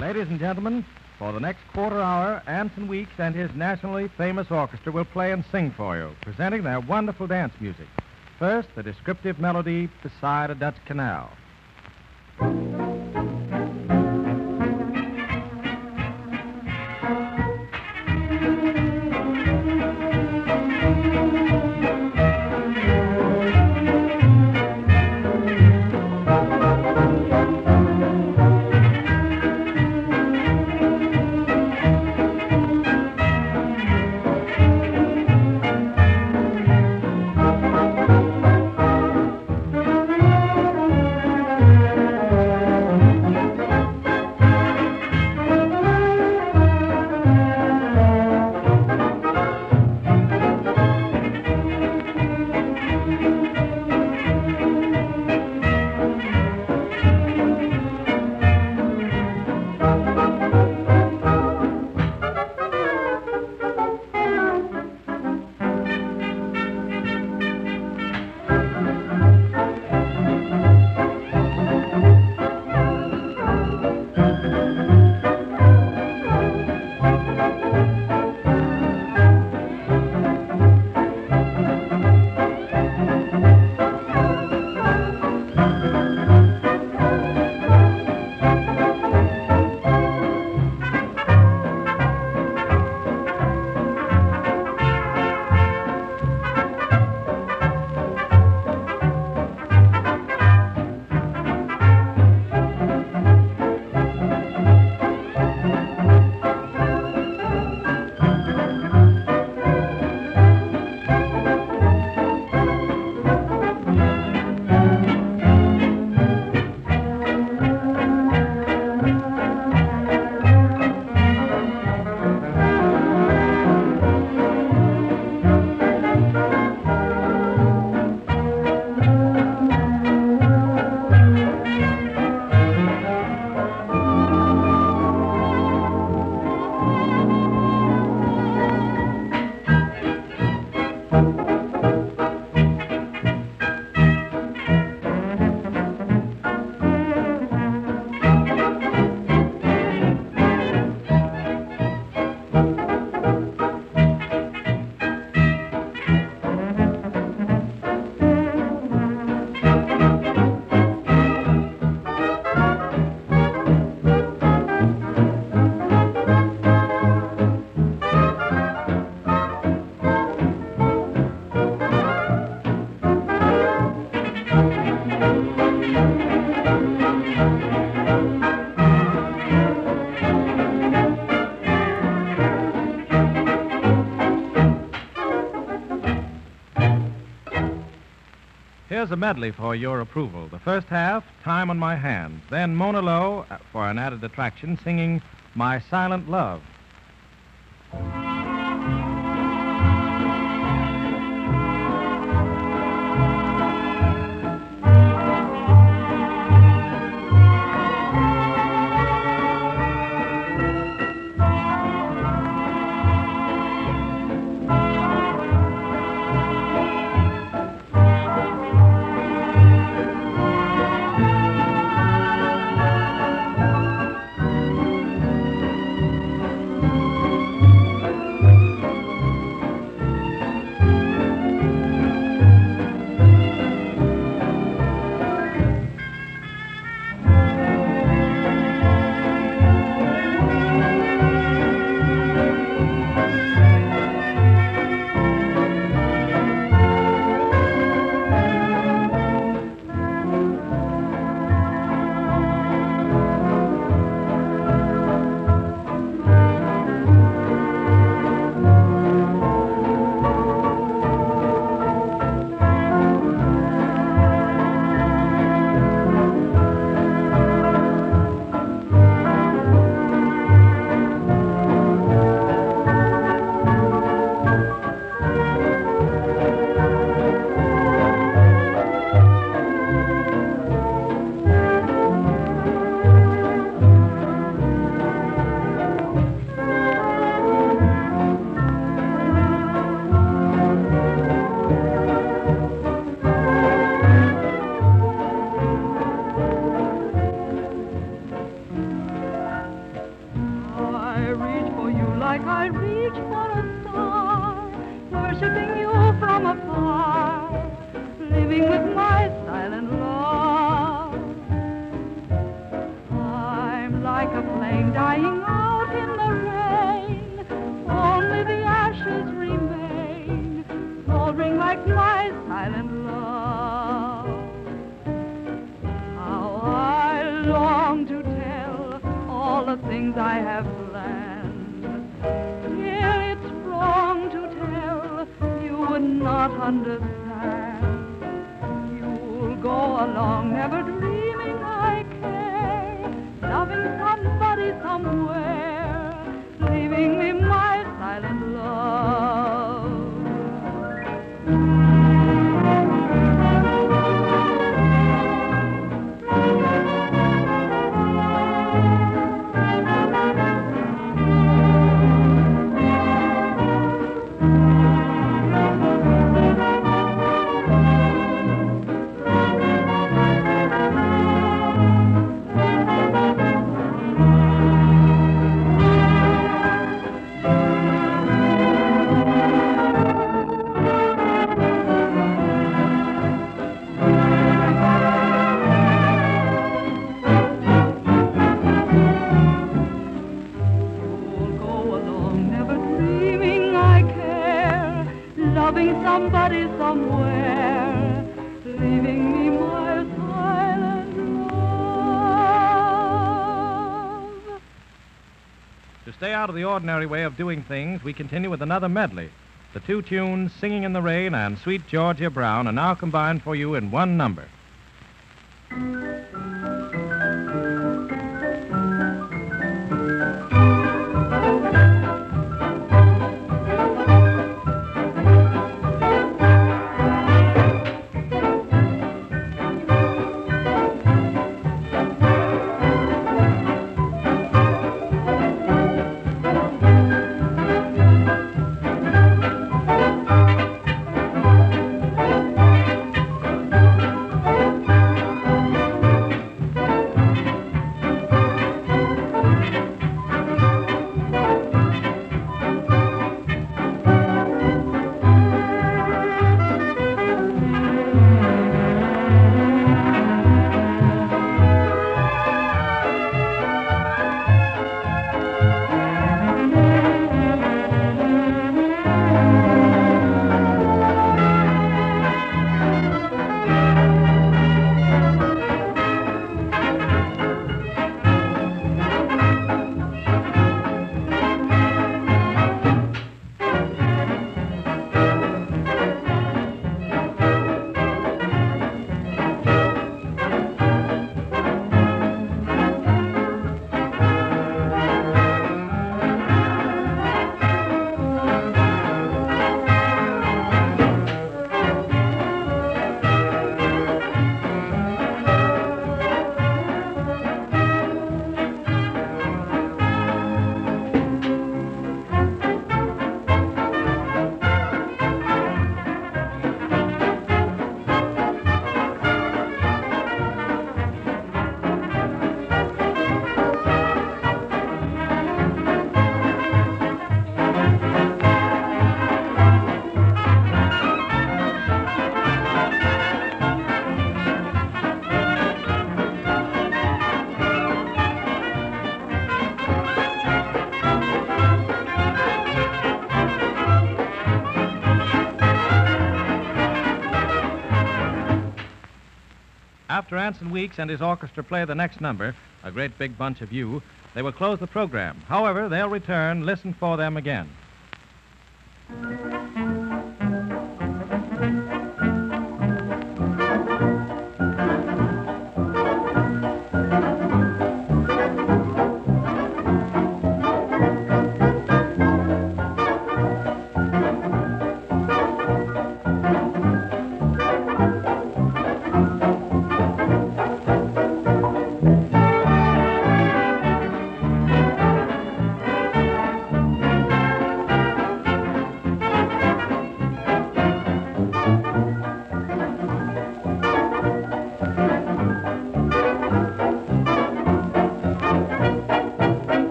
Ladies and gentlemen, for the next quarter hour, Anson Weeks and his nationally famous orchestra will play and sing for you, presenting their wonderful dance music. First, the descriptive melody, Beside a Dutch Canal. Here's a medley for your approval. The first half, Time on My Hands. Then Mona Lowe, for an added attraction, singing My Silent Love. like I reach for a star, worshipping you from afar, living with my silent love. I'm like a flame dying out in the rain, only the ashes remain, smoldering like my silent love. How I long to tell all the things I have planned. Dear, it's wrong to tell, you would not understand. You'll go along never dreaming I care, loving somebody somewhere, leaving me my silent love. Loving somebody somewhere, leaving me my silent love. To stay out of the ordinary way of doing things, we continue with another medley. The two tunes, Singing in the Rain and Sweet Georgia Brown, are now combined for you in one number. After Anson Weeks and his orchestra play the next number, A Great Big Bunch of You, they will close the program. However, they'll return. Listen for them again.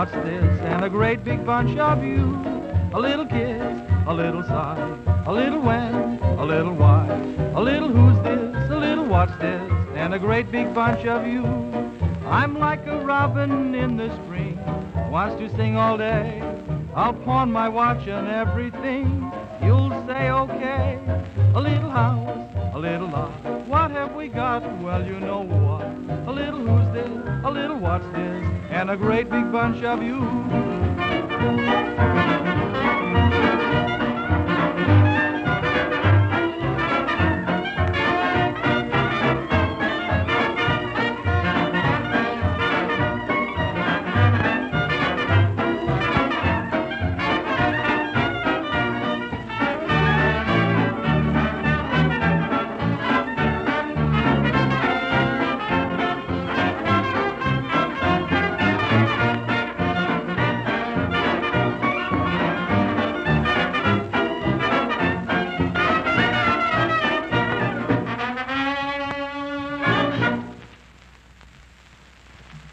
what's this? And a great big bunch of you. A little kiss, a little sigh, a little when, a little why, a little who's this, a little what's this, and a great big bunch of you. I'm like a robin in the spring, wants to sing all day. I'll pawn my watch and everything. You'll say okay. A little house, a little lot. What have we got? Well, you know what. A little who's this, a little what's this, and a great big bunch of you.